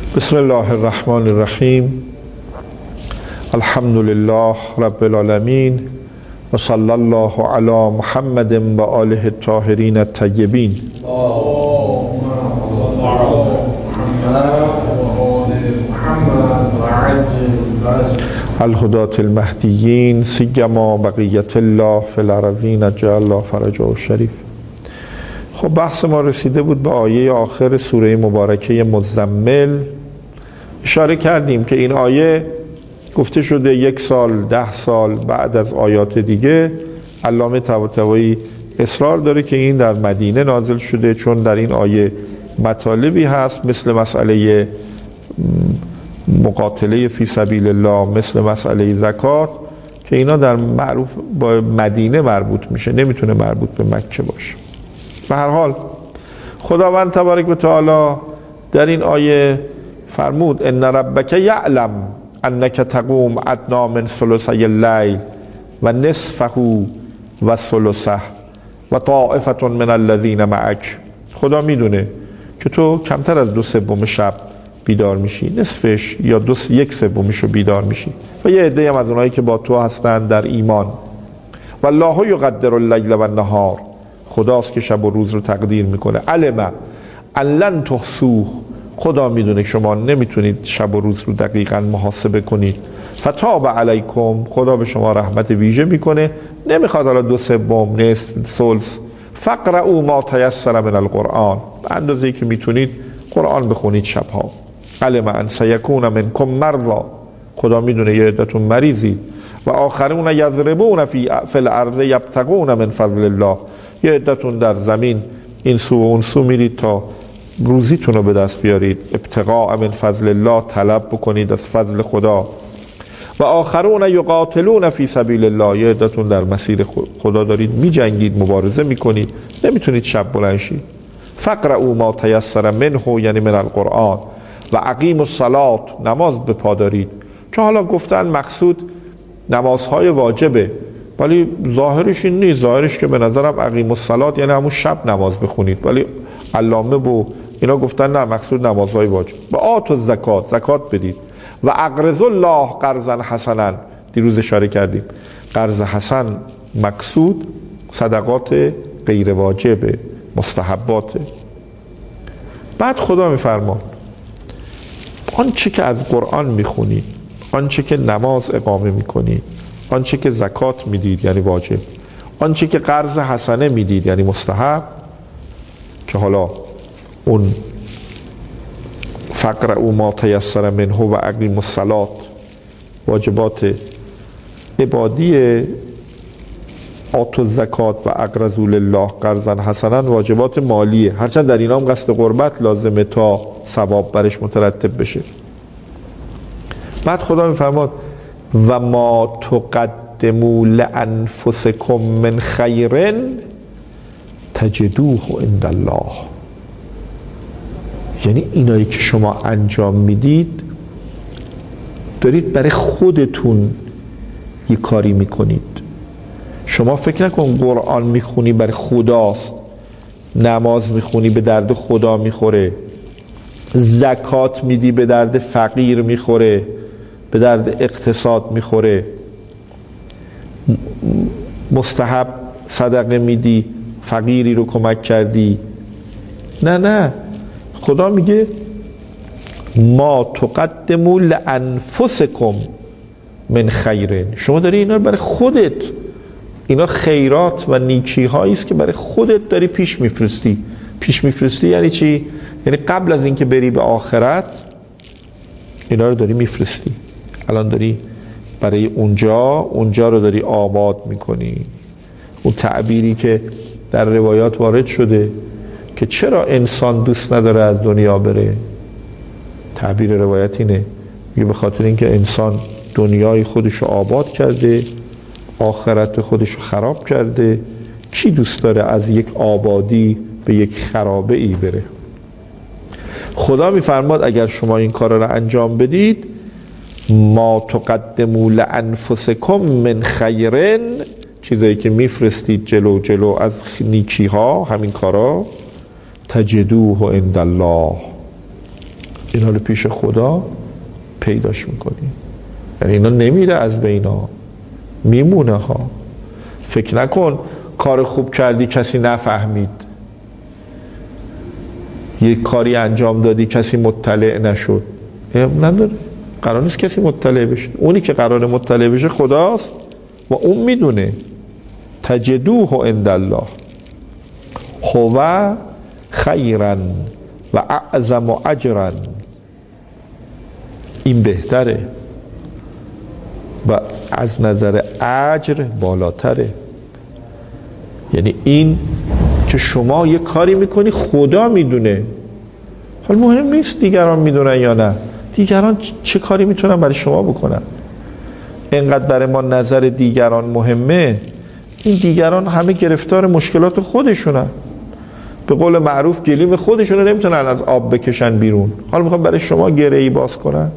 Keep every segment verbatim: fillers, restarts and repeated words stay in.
بسم الله الرحمن الرحیم. الحمد لله رب العالمین و صلی الله علی محمد و آله الطاهرین الطیبین. الهداة المهدیین سیما بقیت الله فی الارضین جعل الله فرجه الشریف. خب بحث ما رسیده بود به آیه آخر سوره مبارکه مزمل. اشاره کردیم که این آیه گفته شده یک سال ده سال بعد از آیات دیگه علامه طباطبایی اصرار داره که این در مدینه نازل شده، چون در این آیه مطالبی هست مثل مسئله مقاتله فی سبیل الله، مثل مسئله زکات که اینا در معروف با مدینه مربوط میشه، نمیتونه مربوط به مکه باشه. به هر حال خداوند تبارک و تعالی در این آیه فرمود ان ربک یعلم انک تقوم ادنا من ثلثی اللیل و نصفه و ثلثه و طائفه من الذین معک. خدا میدونه که تو کمتر از دو سوم شب بیدار میشی، نصفش یا دو یک سومش رو بیدار میشی و یه عده هم از اونایی که با تو هستن در ایمان. والله یقدر اللیل و النهار، خداست که شب و روز رو تقدیر میکنه. علم ان لن تحصوه، خدا میدونه شما نمیتونید شب و روز رو دقیقاً محاسبه کنید. فتاب علیکم، خدا به شما رحمت ویژه میکنه، نمیخواد حالا دو سوم، نصف، ثلث. فقرؤوا ما تیسر من القرآن، به اندازه‌ای که میتونید قرآن بخونید شبها. علم ان سیکون منکم مرضی، خدا میدونه یه عدتون مریضی. و آخرون یضربون فی فی الارض یبتغون من فضل الله، یه عدتون در زمین این سو و اون سو میرید تا روزیتون رو به دست بیارید. ابتغاء من فضل الله، طلب بکنید از فضل خدا. و آخرون یقاتلون فی سبیل الله، یه عدتون در مسیر خدا دارید میجنگید، مبارزه میکنید، نمیتونید شب بلند شید. فقرؤوا ما تیسر منه، یعنی من القرآن. و اقیموا الصلاة، نماز به پا دارید. که حالا گفتن مقصود نمازهای واجبه، ولی ظاهرش این نیست. ظاهرش که به نظرم اقیموا الصلاة یعنی همون شب نماز بخونید، ولی علامه و اینا گفتن نه، مقصود نمازهای واجب. و آتوا الزکات، زکات بدید. و اقرضوا الله قرضا حسنا، دیروز اشاره کردیم قرض حسن مقصود صدقات غیر واجبه، مستحباته. بعد خدا میفرماد آنچه که از قرآن میخونید، آنچه که نماز اقامه میکنید، آنچه که زکات میدید یعنی واجب، آنچه که قرض حسنه میدید یعنی مستحب، که حالا اون فقرؤوا ما تیسر منه و اقیموا الصلاة واجبات عبادی، آتوا الزکات و اقرضوا لله قرضا حسنا واجبات مالیه، هرچند در اینا هم قصد قربت لازمه تا ثواب برش مترتب بشه. بعد خدا میفرماد و ما تقدموا لانفسکم من خیر تجدوه عند الله، یعنی اینایی که شما انجام میدید دارید برای خودتون یه کاری میکنید. شما فکر نکن قرآن میخونی برای خداست، نماز میخونی به درد خدا میخوره، زکات میدی به درد فقیر میخوره، به درد اقتصاد میخوره، مستحب صدقه میدی، فقیری رو کمک کردی. نه نه، خدا میگه ما تقدموا لانفسکم من خیر، شما داری اینا رو برای خودت، اینا خیرات و نیکی هایی است که برای خودت داری پیش میفرستی. پیش میفرستی یعنی چی؟ یعنی قبل از اینکه بری به آخرت اینا رو داری میفرستی. الان داری برای اونجا اونجا رو داری آباد میکنی. اون تعبیری که در روایات وارد شده که چرا انسان دوست نداره از دنیا بره، تعبیر روایت اینه، میگه به خاطر اینکه انسان دنیای خودش رو آباد کرده، آخرت خودش رو خراب کرده. کی دوست داره از یک آبادی به یک خرابه ای بره؟ خدا میفرماد اگر شما این کار رو انجام بدید، ما تقدموا لانفسکم من خیرن، چیزایی که میفرستید جلو جلو از نیکی ها، همین کارا، تجدوه عند الله، اینا رو پیش خدا پیداش میکنی. یعنی اینا نمیره از بینا، میمونه ها. فکر نکن کار خوب کردی کسی نفهمید، یک کاری انجام دادی کسی مطلع نشد. نداره، قرار نیست کسی مطلع بشه. اونی که قرار مطلع بشه خداست و اون میدونه. تجدوه عند الله هو خیرا و اعظم اجرا، این بهتره و از نظر اجر بالاتره. یعنی این که شما یه کاری میکنی خدا میدونه، حال مهم نیست دیگران میدونن یا نه، دیگران چه کاری میتونن برای شما بکنن. اینقدر برای ما نظر دیگران مهمه، این دیگران همه گرفتار مشکلات خودشونن، به قول معروف گلیم خودشونو نمیتونن از آب بکشن بیرون، حالا میخوام برای شما گره‌ای باز کنن.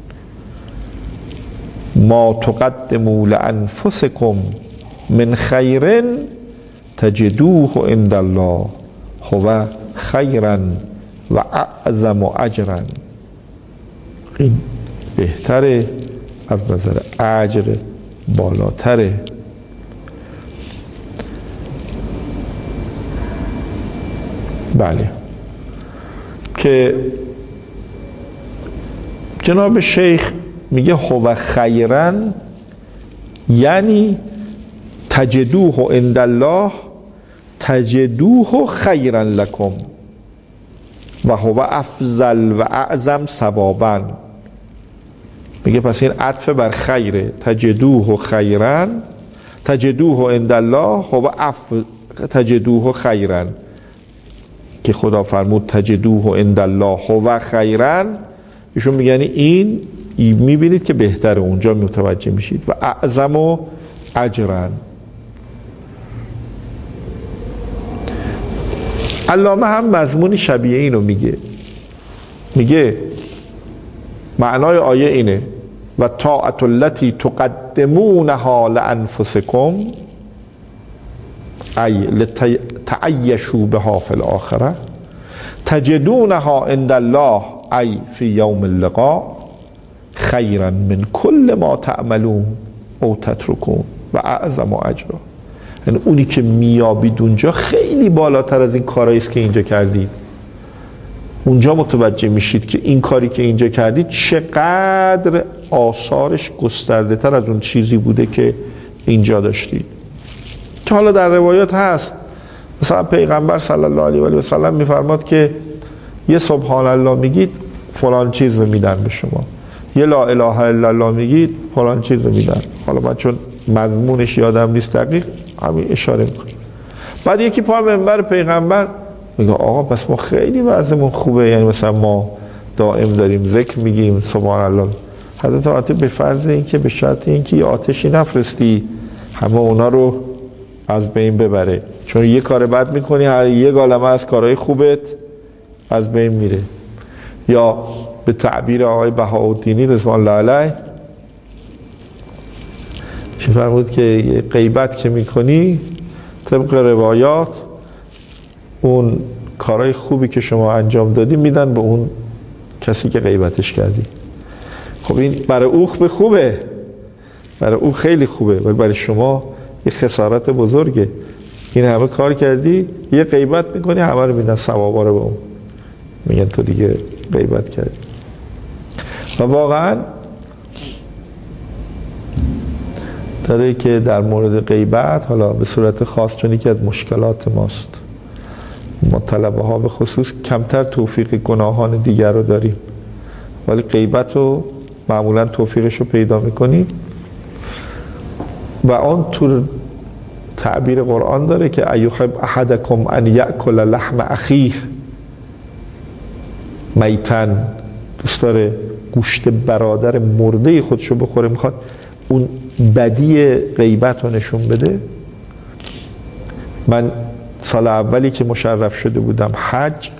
ما تقدموا لانفسکم من خیر تجدوه عند الله هو خیرا و اعظم اجرا، این بهتره، از نظر اجر بالاتره. بله، که جناب شیخ میگه هو خیرا یعنی تجدوه عند الله تجدوه خیرا لکم و هو افضل و اعظم ثوابا. میگه پس این عطف بر خیره، تجدوه خیرا، تجدوه عند الله هو اف تجدوه خیرا، که خدا فرمود تجدوه عند الله هو خیرا، ایشون میگن این میبینید که بهتره، اونجا متوجه میشید. و اعظم و اجرا. علامه هم مضمون شبیه اینو میگه، میگه معنای آیه اینه و طاعت التی تقدمونها لانفسکم ای لتعیشوا بها فی الاخره تجدونها عند الله ای فی یوم اللقاء خیرا من کل ما تعملون او تترکون و اعظم اجرا. یعنی اونی که میابید اونجا خیلی بالاتر از این کارهایی است که اینجا کردید. اونجا متوجه میشید که این کاری که اینجا کردید چقدر آثارش گسترده تر از اون چیزی بوده که اینجا داشتید. که حالا در روایات هست، مثلا پیغمبر صلی الله علیه و سلم میفرماد که یه سبحان الله میگید فلان چیز رو میدن به شما، یه لا اله الا الله میگید فلان چیز رو میدن. حالا من چون مضمونش یادم نیست دقیق همین اشاره میکنم. بعد یکی پا منبر پیغمبر میگه آقا پس ما خیلی وضعمون خوبه، یعنی مثلا ما دائم داریم ذکر میگیم سبحان الله. حضرت آتش به فرض این که به شرط این که یه آتشی نفرستی همه اونا رو از بین ببره، چون یه کار بد میکنی هر یه گالمه از کارهای خوبت از بین میره. یا به تعبیر آقای بهاءالدینی رضوان الله علیه میفرمود که غیبت که میکنی طبق روایات اون کارهای خوبی که شما انجام دادی میدن به اون کسی که غیبتش کردی. خب این برای او خوبه خوبه برای او خیلی خوبه، ولی برای شما یه خسارت بزرگه. این همه کار کردی یه غیبت میکنی همه رو میدن ثوابا رو به اون، میگن تو دیگه غیبت کردی. و واقعا داره که در مورد غیبت حالا به صورت خاص چون یکی از مشکلات ماست، ما طلبه ها به خصوص کمتر توفیق گناهان دیگر رو داریم، ولی غیبت رو معمولا توفیقش رو پیدا میکنیم. و آن تو تعبیر قرآن داره که ایحب احدکم ان یأکل لحم اخیه میتن، دوست داره گوشت برادر مرده خودشو بخوره، میخواد اون بدی غیبت رو نشون بده. من سال اولی که مشرف شده بودم حج،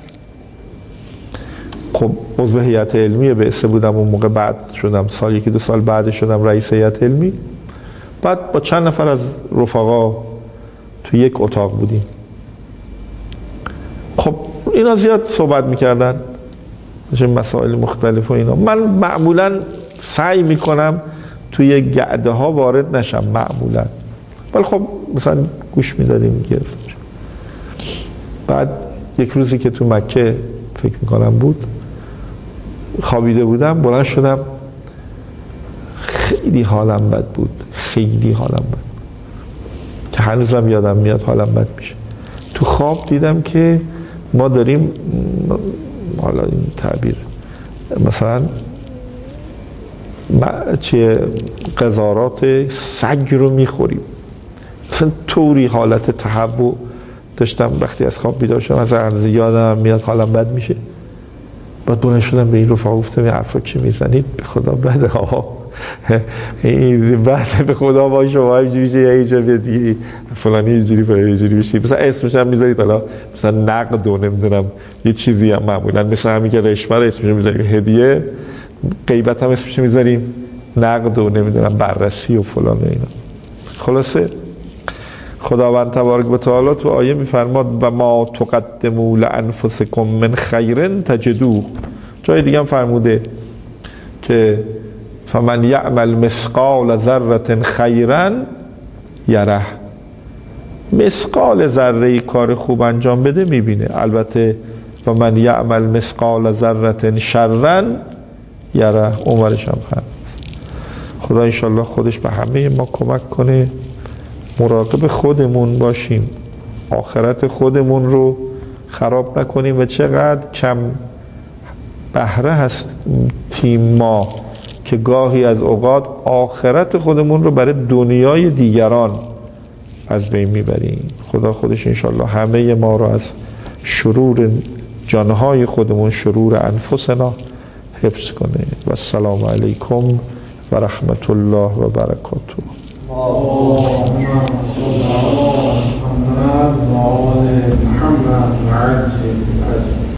خب عضو هیئت علمی بعثه بودم اون موقع، بعد شدم سال یکی دو سال بعد شدم رئیس هیئت علمی. بعد با چند نفر از رفقا تو یک اتاق بودیم. خب اینا زیاد صحبت میکردن، چه مسائل مختلف و اینا. من معمولا سعی میکنم توی گعده ها وارد نشم معمولا، ولی خب مثلا گوش میدادیم گرفت. بعد یک روزی که تو مکه فکر میکنم بود، خوابیده بودم، بلند شدم، خیلی حالم بد بود، خیلی حالم بد که هنوزم یادم میاد حالم بد میشه. تو خواب دیدم که ما داریم، حالا این تعبیر مثلا چه قذارات سگ رو میخوریم، مثلا طوری حالت تهوع داشتم. وقتی از خواب بیدار شدم از یادم میاد حالم بد میشه. بعد بلند شدم به این رفقا گفتم این حرفا چی میزنید؟ به خدا بده ها، این بعد به خدا با شما اینجوری میشه یا اینجوری دیگه فلانی اینجوری فلانی اینجوری میشه، مثلا اسمش هم میذارید، حالا مثلا نقد و نمیدونم یه چیزی هم معمولا مثلا همین که رشوه رو اسمش میذاریم، هدیه، غیبت هم اسمش میذاریم نقد و نمیدونم بررسی و فلان و اینا. خلاصه خداوند تبارک و تعالی تو آیه میفرماد و ما تقدموا لانفسکم من خیر تجدوه. جای دیگه هم فرموده که فمن یعمل مثقال ذره خیرا یره، مثقال ذره کار خوب انجام بده میبینه. البته و من یعمل مثقال ذره شرا یره، عمرش هم هست. خدا انشالله خودش به همه ما کمک کنه، مراقب خودمون باشیم، آخرت خودمون رو خراب نکنیم و چقدر کم بهره هست تیم ما که گاهی از اوقات آخرت خودمون رو برای دنیای دیگران از بین میبریم. خدا خودش انشالله همه ما رو از شرور جانهای خودمون، شرور انفسنا حفظ کنه. و السلام علیکم و رحمت الله و برکاته.